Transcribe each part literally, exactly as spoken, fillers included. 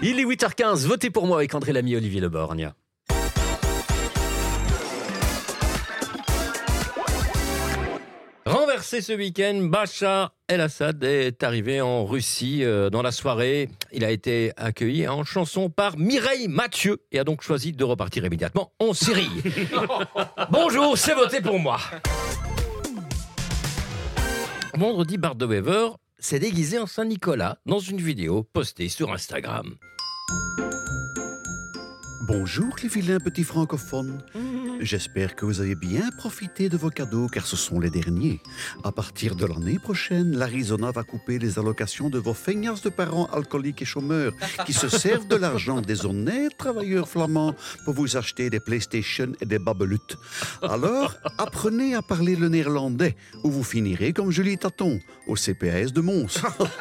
Il est huit heures quinze, votez pour moi avec André Lamy et Olivier Leborgne. Renversé ce week-end, Bachar el-Assad est arrivé en Russie. Euh, dans la soirée, il a été accueilli en chanson par Mireille Mathieu et a donc choisi de repartir immédiatement en Syrie. Bonjour, c'est voté pour moi. Vendredi, Bart de Wever s'est déguisé en Saint-Nicolas dans une vidéo postée sur Instagram. Bonjour les vilains petits francophones. J'espère que vous avez bien profité de vos cadeaux car ce sont les derniers. À partir de l'année prochaine, l'Arizona va couper les allocations de vos feignasses de parents alcooliques et chômeurs qui se servent de l'argent des honnêtes travailleurs flamands pour vous acheter des PlayStation et des babelutes. Alors, apprenez à parler le néerlandais ou vous finirez comme Julie Taton au C P A S de Mons.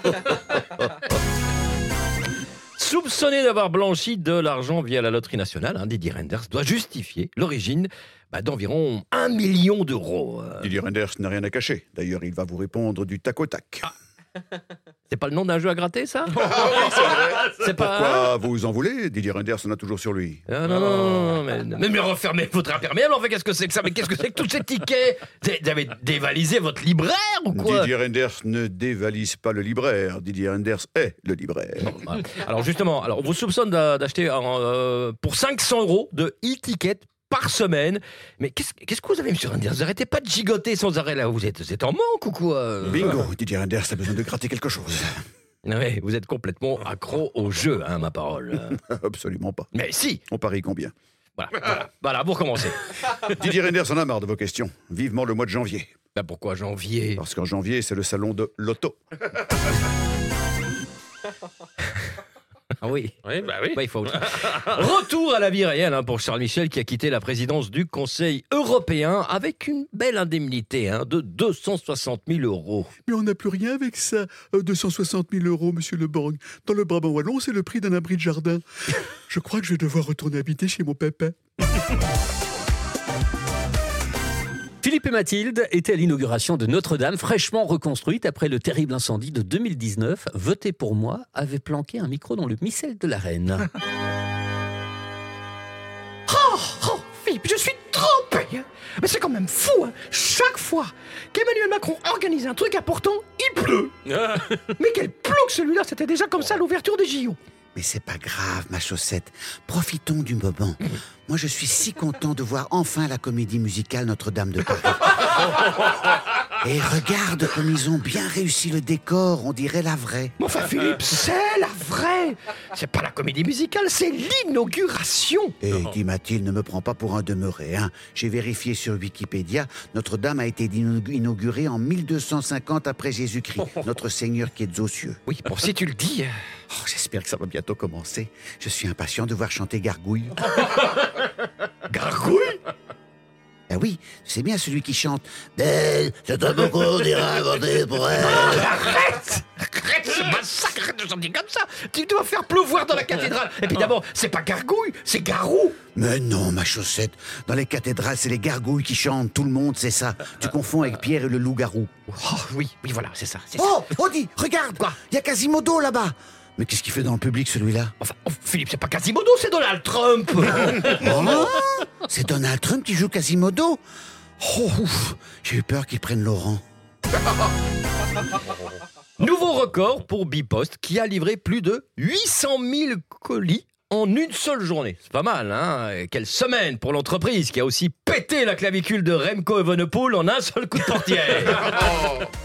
Soupçonné d'avoir blanchi de l'argent via la loterie nationale, hein, Didier Reynders doit justifier l'origine bah, d'environ un million d'euros. Euh... Didier Reynders n'a rien à cacher. D'ailleurs, il va vous répondre du tac au tac. Ah. C'est pas le nom d'un jeu à gratter, ça? Ah oui, c'est vrai. C'est pas... Pourquoi vous en voulez? Didier Reynders en a toujours sur lui. Ah, non, non, non, non, mais, mais, mais refermez votre imperméable, enfin, qu'est-ce que c'est que ça? Mais qu'est-ce que c'est que tous ces tickets? Vous avez dévalisé votre libraire ou quoi? Didier Reynders ne dévalise pas le libraire. Didier Reynders est le libraire. Non, bah, alors justement, alors, on vous soupçonne d'acheter euh, pour cinq cents euros de e-tickets par semaine. Mais qu'est-ce, qu'est-ce que vous avez, monsieur Reynders? Vous arrêtez pas de gigoter sans arrêt là. Vous êtes, vous êtes en manque ou quoi? Bingo, Didier Reynders a besoin de gratter quelque chose. Oui, vous êtes complètement accro au jeu, hein, ma parole. Absolument pas. Mais si. On parie combien? Voilà, voilà, voilà, vous recommencez. Didier Reynders en a marre de vos questions. Vivement le mois de janvier. Ben pourquoi janvier? Parce qu'en janvier, c'est le salon de l'auto. Ah oui. Oui, bah oui. Bah, il faut... Retour à la vie réelle hein, pour Charles Michel qui a quitté la présidence du Conseil européen avec une belle indemnité hein, de deux cent soixante mille euros. Mais on n'a plus rien avec ça. Euh, deux cent soixante mille euros, monsieur Le Borgne. Dans le Brabant wallon, c'est le prix d'un abri de jardin. Je crois que je vais devoir retourner habiter chez mon papa. Philippe et Mathilde étaient à l'inauguration de Notre-Dame, fraîchement reconstruite après le terrible incendie de deux mille dix-neuf. Votez pour moi avait planqué un micro dans le missel de la reine. Oh, oh, Philippe, je suis trempé. Mais c'est quand même fou, hein. Chaque fois qu'Emmanuel Macron organise un truc important, il pleut. Mais quel plouc celui-là, c'était déjà comme ça à l'ouverture des J O. Mais c'est pas grave, ma chaussette. Profitons du moment. Moi, je suis si content de voir enfin la comédie musicale Notre-Dame de Paris. Et regarde comme ils ont bien réussi le décor, on dirait la vraie. Mais enfin, Philippe, c'est la vraie. C'est pas la comédie musicale, c'est l'inauguration. Et dit Mathilde, ne me prends pas pour un demeuré. Hein. J'ai vérifié sur Wikipédia, Notre-Dame a été inaugurée en mille deux cent cinquante après Jésus-Christ. Notre Seigneur qui est aux cieux. Oui, bon, si tu le dis... Oh, j'espère que ça va bientôt commencer. Je suis impatient de voir chanter Gargouille. Gargouille? Ah oui, c'est bien celui qui chante « Belle, c'est un beau qu'on dira voter pour elle. » Arrête! Arrête ce massacre, arrête de chanter comme ça. Tu dois faire pleuvoir dans la cathédrale. Et puis d'abord, c'est pas Gargouille, c'est Garou. Mais non, ma chaussette. Dans les cathédrales, c'est les gargouilles qui chantent. Tout le monde sait ça. Tu confonds avec Pierre et le loup-garou. Oh oui, oui, voilà, c'est ça. C'est oh, Audi, regarde. Quoi? Il y a Quasimodo là-bas. Mais qu'est-ce qu'il fait dans le public, celui-là? Enfin, oh, Philippe, c'est pas Quasimodo, c'est Donald Trump. Oh, c'est Donald Trump qui joue Quasimodo. Oh, ouf, j'ai eu peur qu'il prenne Laurent. Nouveau record pour Bipost qui a livré plus de huit cent mille colis en une seule journée. C'est pas mal, hein? Et quelle semaine pour l'entreprise qui a aussi pété la clavicule de Remco Evenepoel en un seul coup de portière.